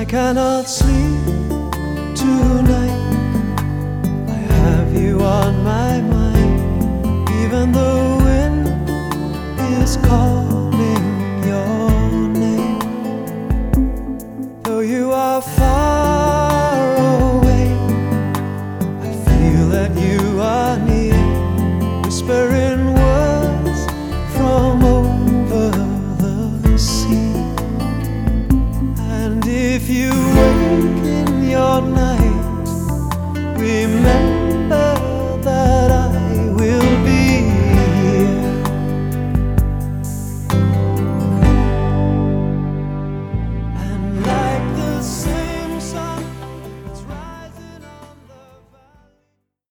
I cannot sleep tonight. I have you on my mind. Even the wind is calling your name. Though you are far away, I feel that you are near, whispering words from over the sea. And if you wake in your night, remember